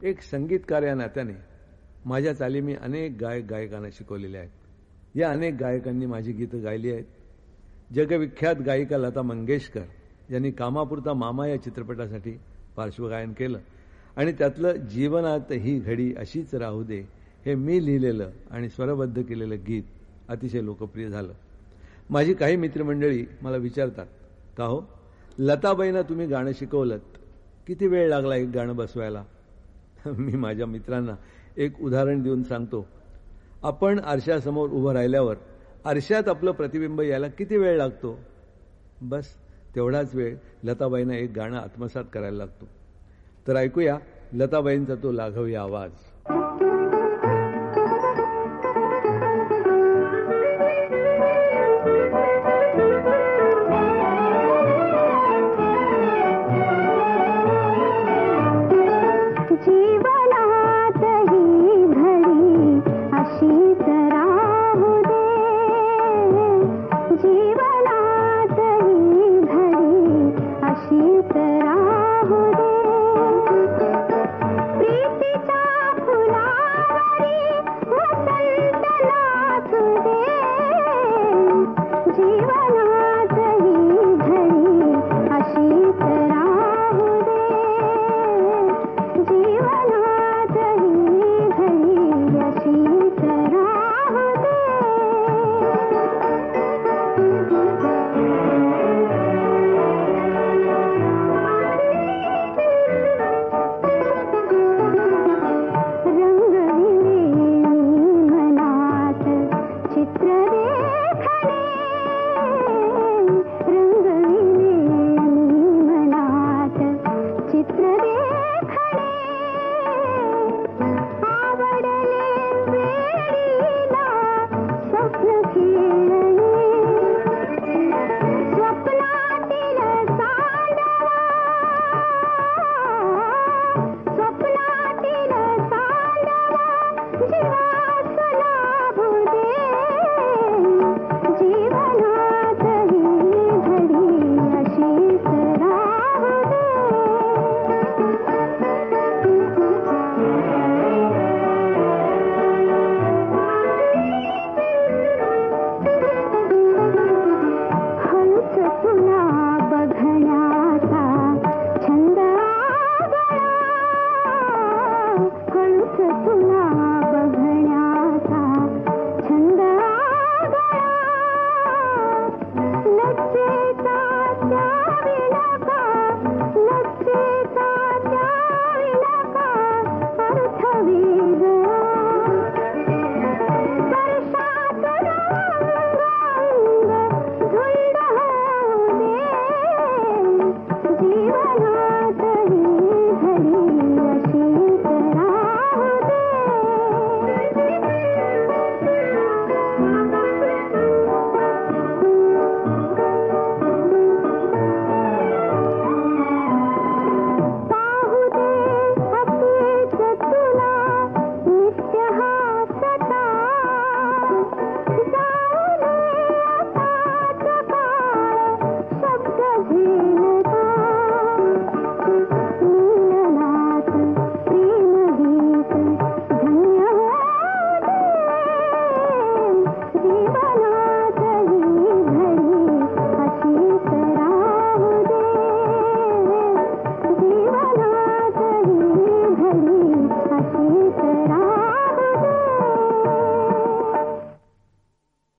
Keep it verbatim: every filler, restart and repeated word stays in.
एक संगीतकार या नात्याने माझ्या तालिमी अनेक गायक गायकांना शिकवलेल्या आहेत. या अनेक गायकांनी माझी गीतं गायली आहेत. जगविख्यात गायिका लता मंगेशकर यांनी कामापुरता मामा या चित्रपटासाठी पार्श्वगायन केलं आणि त्यातलं जीवनात ही घडी अशीच राहू दे हे मी लिहिलेलं आणि स्वरबद्ध केलेलं गीत अतिशय लोकप्रिय झालं. माझी काही मित्रमंडळी मला विचारतात, का हो लताबाईंना तुम्ही गाणं शिकवलं, किती वेळ लागला एक गाणं बसवायला? मी माझ्या मित्रांना एक उदाहरण देऊन सांगतो. आपण आरशासमोर उभं राहिल्यावर आरशात आपलं प्रतिबिंब यायला किती वेळ लागतो? बस तेवढाच वेळ लताबाईंना एक गाणं आत्मसात करायला लागतो. तर ऐकूया लताबाईंचा तो लाघवी आवाज.